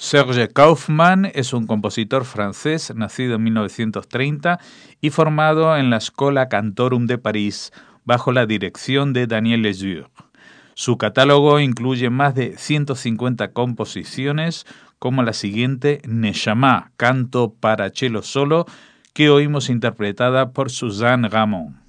Serge Kaufmann es un compositor francés nacido en 1930 y formado en la Schola Cantorum de París bajo la dirección de Daniel Lezour. Su catálogo incluye más de 150 composiciones como la siguiente Neshama, canto para cello solo, que oímos interpretada por Suzanne Ramon.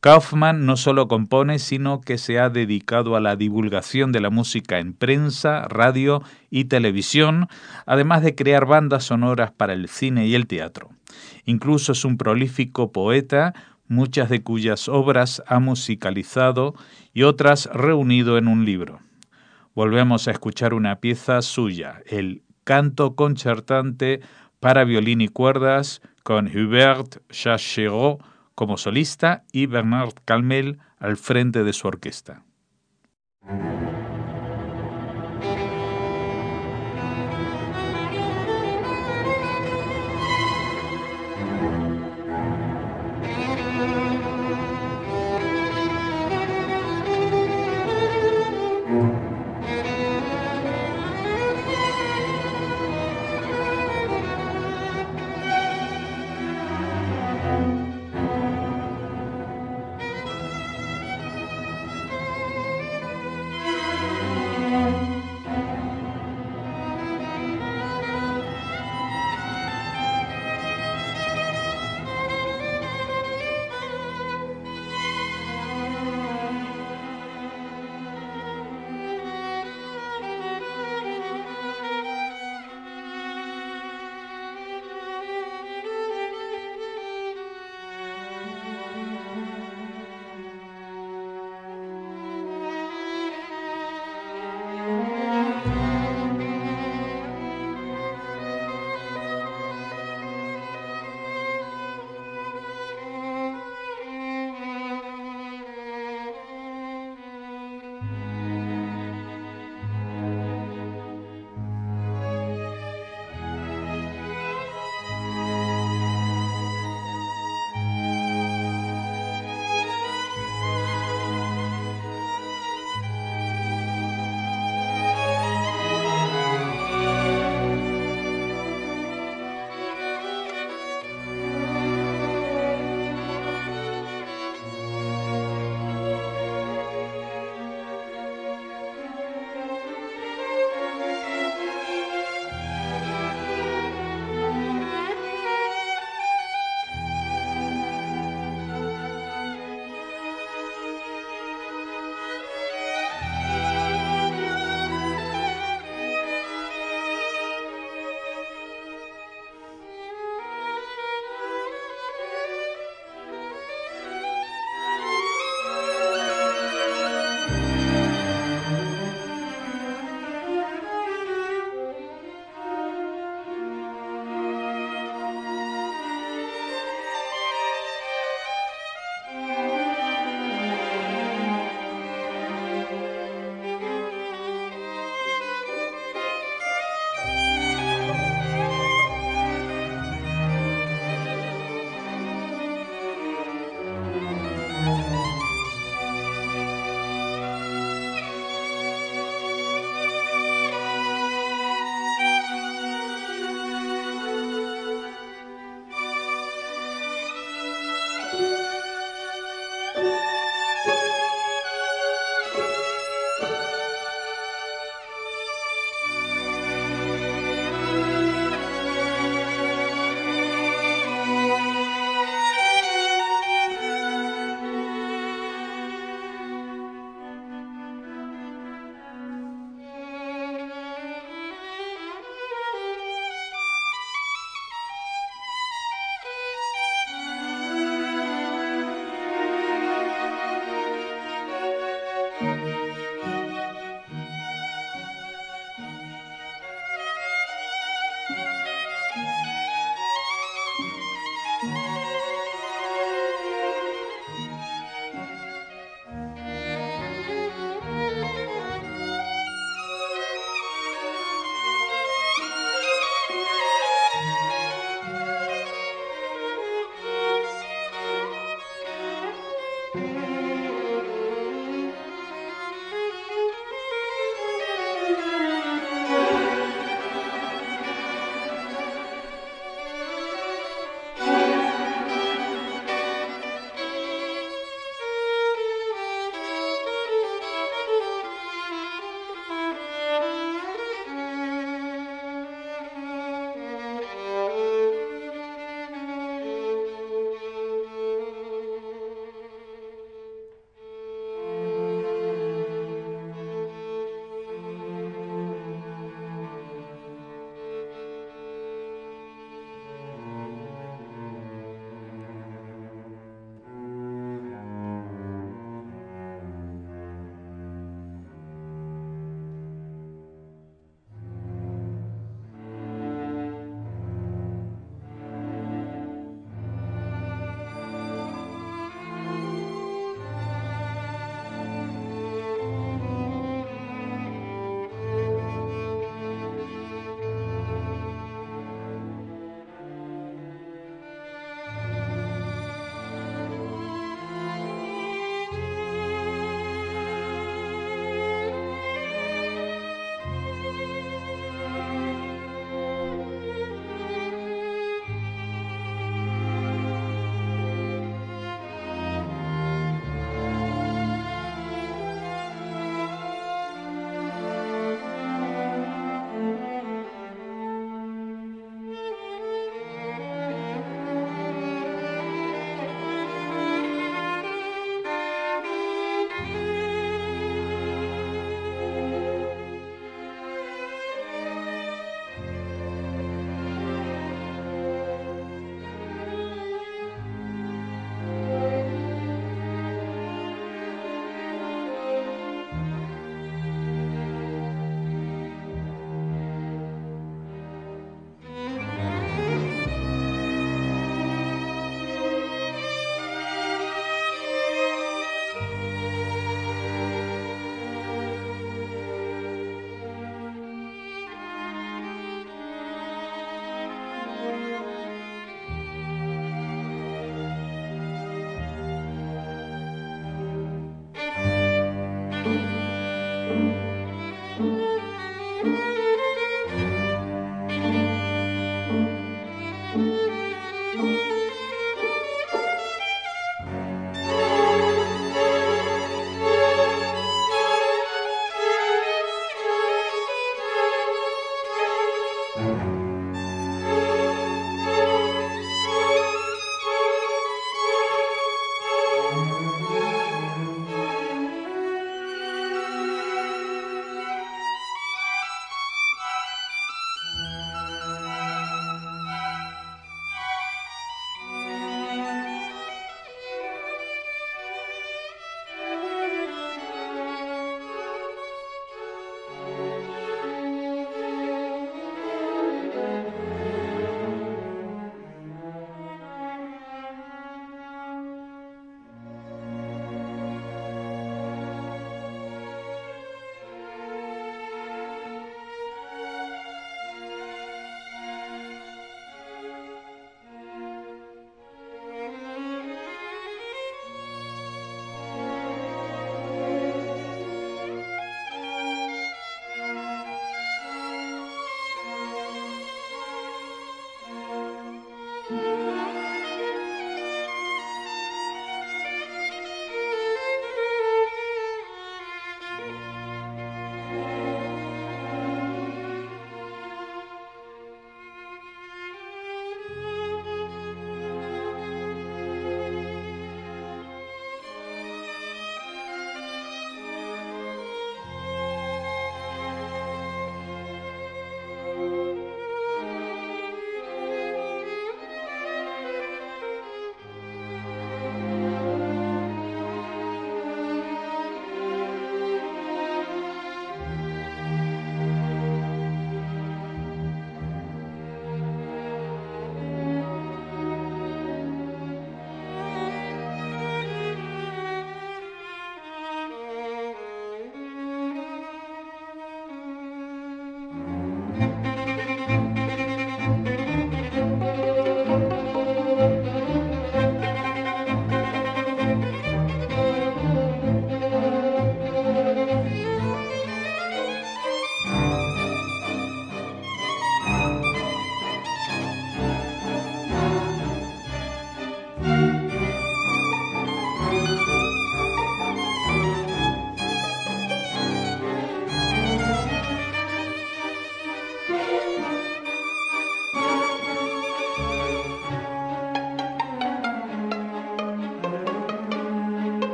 Kaufmann no solo compone, sino que se ha dedicado a la divulgación de la música en prensa, radio y televisión, además de crear bandas sonoras para el cine y el teatro. Incluso es un prolífico poeta, muchas de cuyas obras ha musicalizado y otras reunido en un libro. Volvemos a escuchar una pieza suya, el Canto concertante para violín y cuerdas, con Hubert Chachereau como solista y Bernard Calmel al frente de su orquesta.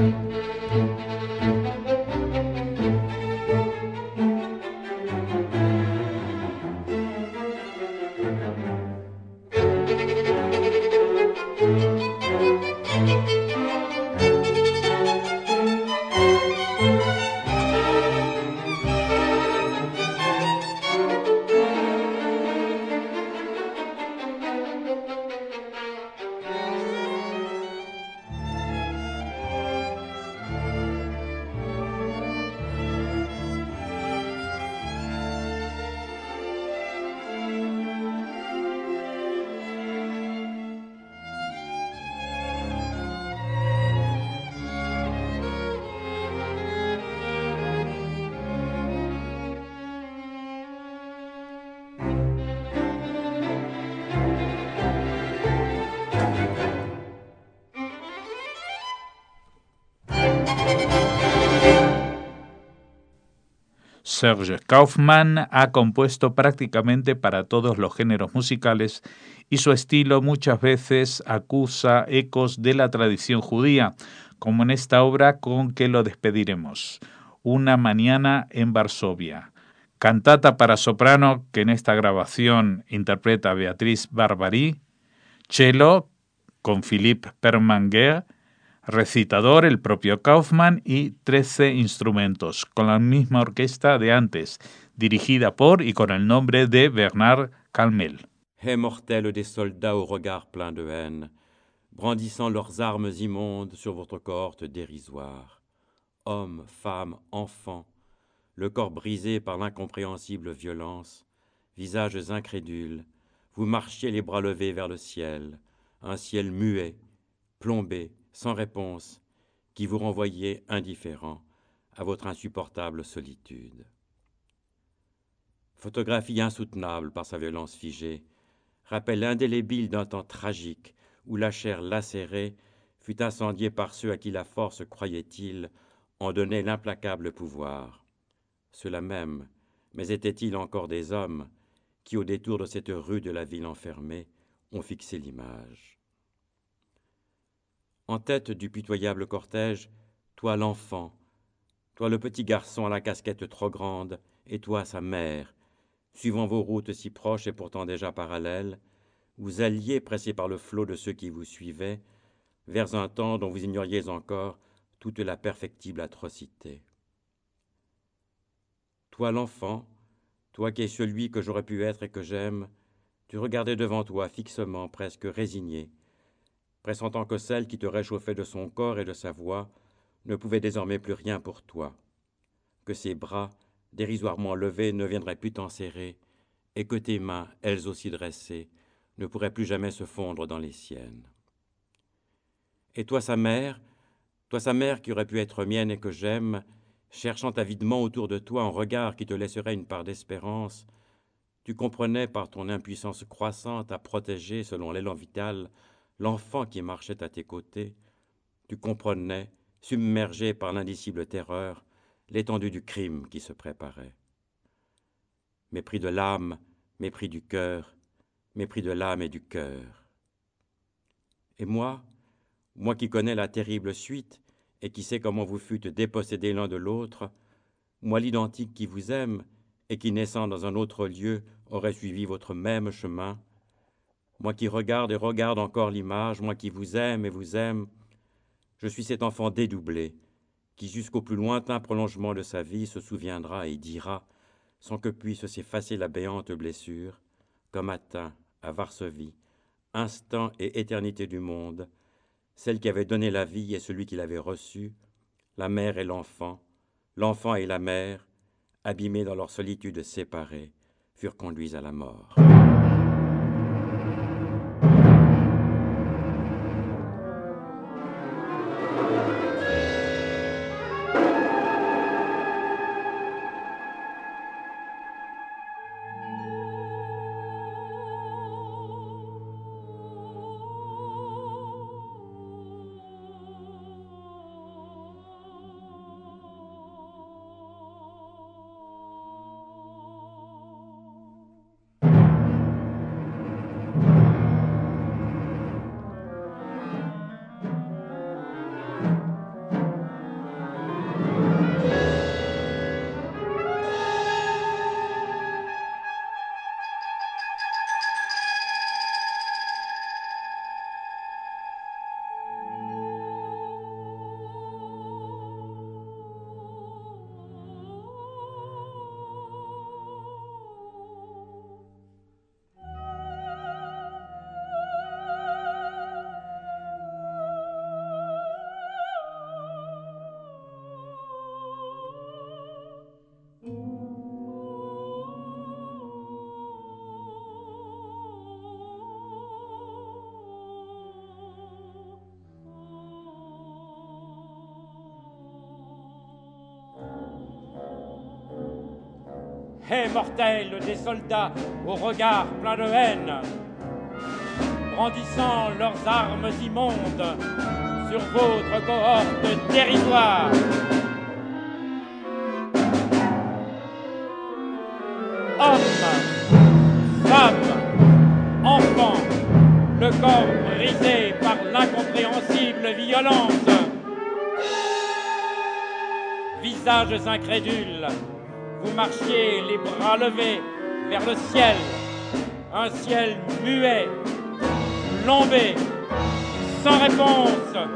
Serge Kaufmann ha compuesto prácticamente para todos los géneros musicales y su estilo muchas veces acusa ecos de la tradición judía, como en esta obra con que lo despediremos, Una mañana en Varsovia, cantata para soprano que en esta grabación interpreta Beatriz Barbarí, cello con Philippe Permanguer, recitador el propio Kaufmann y 13 instrumentos, con la misma orquesta de antes, dirigida por y con el nombre de Bernard Calmel. Haies mortels des soldats au regard plein de haine, brandissant leurs armes immondes sur votre cohorte dérisoire. Hommes, femmes, enfants, le corps brisé par l'incompréhensible violence, visages incrédules, vous marchiez les bras levés vers le ciel, un ciel muet, plombé, sans réponse, qui vous renvoyait indifférent à votre insupportable solitude. Photographie insoutenable par sa violence figée, rappel indélébile d'un temps tragique où la chair lacérée fut incendiée par ceux à qui la force, croyait-il, en donnait l'implacable pouvoir. Ceux-là même, mais étaient-ils encore des hommes qui, au détour de cette rue de la ville enfermée, ont fixé l'image? En tête du pitoyable cortège, toi l'enfant, toi le petit garçon à la casquette trop grande, et toi sa mère, suivant vos routes si proches et pourtant déjà parallèles, vous alliez, pressés par le flot de ceux qui vous suivaient, vers un temps dont vous ignoriez encore toute la perfectible atrocité. Toi l'enfant, toi qui es celui que j'aurais pu être et que j'aime, tu regardais devant toi fixement, presque résigné, pressentant que celle qui te réchauffait de son corps et de sa voix ne pouvait désormais plus rien pour toi, que ses bras, dérisoirement levés, ne viendraient plus t'enserrer, et que tes mains, elles aussi dressées, ne pourraient plus jamais se fondre dans les siennes. Et toi sa mère qui aurait pu être mienne et que j'aime, cherchant avidement autour de toi un regard qui te laisserait une part d'espérance, tu comprenais par ton impuissance croissante à protéger, selon l'élan vital, l'enfant qui marchait à tes côtés, tu comprenais, submergé par l'indicible terreur, l'étendue du crime qui se préparait. Mépris de l'âme, mépris du cœur, mépris de l'âme et du cœur. Et moi qui connais la terrible suite et qui sais comment vous fûtes dépossédés l'un de l'autre, moi l'identique qui vous aime et qui, naissant dans un autre lieu, aurait suivi votre même chemin, moi qui regarde et regarde encore l'image, moi qui vous aime et vous aime, je suis cet enfant dédoublé, qui jusqu'au plus lointain prolongement de sa vie se souviendra et dira, sans que puisse s'effacer la béante blessure, comme atteint à Varsovie, instant et éternité du monde, celle qui avait donné la vie et celui qui l'avait reçue, la mère et l'enfant et la mère, abîmés dans leur solitude séparée, furent conduits à la mort. Hé mortels, des soldats au regard plein de haine, brandissant leurs armes immondes sur votre cohorte dérisoire. Hommes, femmes, enfants, le corps brisé par l'incompréhensible violence. Visages incrédules, vous marchiez les bras levés vers le ciel, un ciel muet, plombé, sans réponse.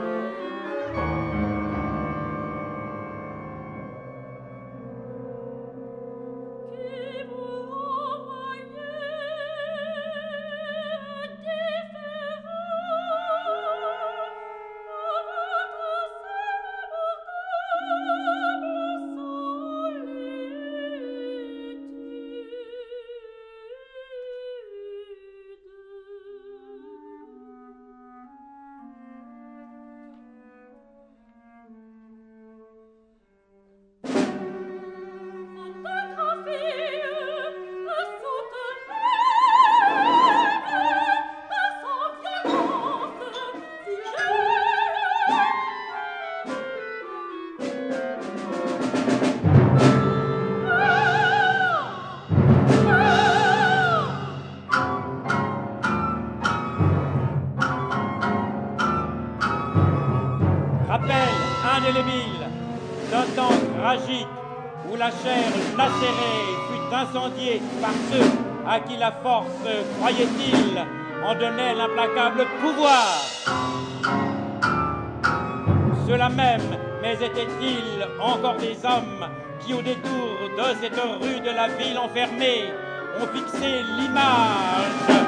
Indélébile d'un temps tragique où la chair lacérée fut incendiée par ceux à qui la force, croyait-il, en donnait l'implacable pouvoir. Ceux-là même, mais étaient-ils encore des hommes qui, au détour de cette rue de la ville enfermée, ont fixé l'image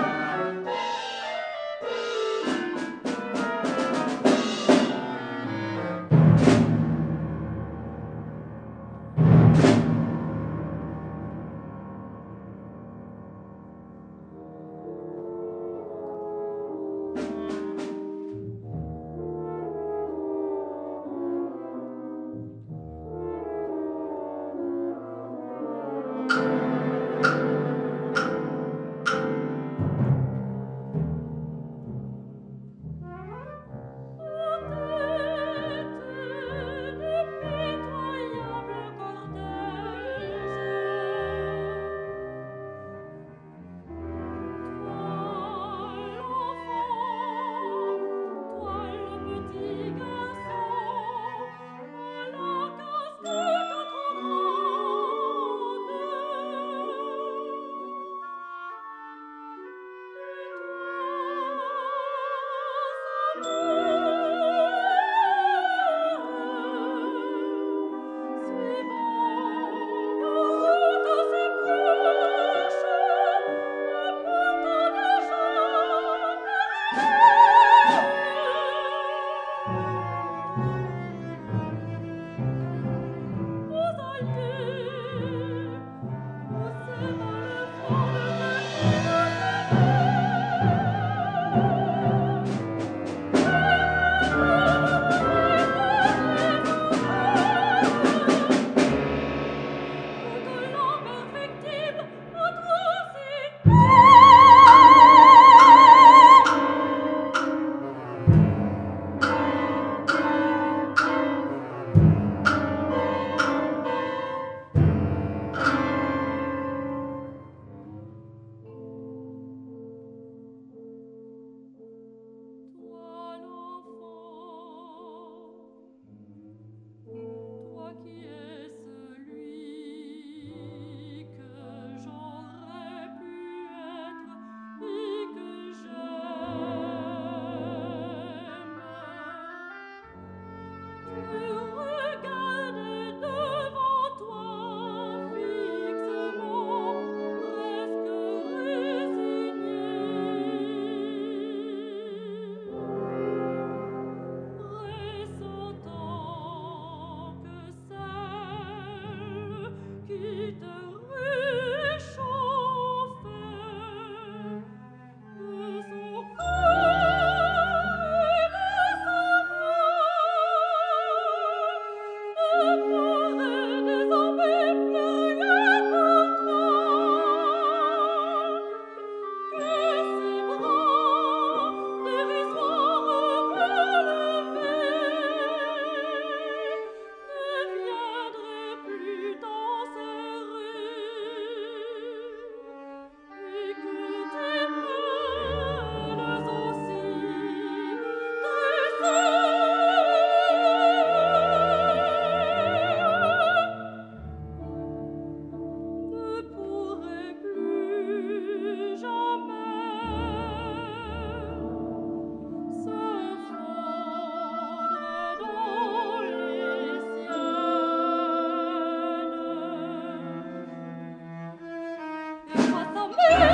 Hey!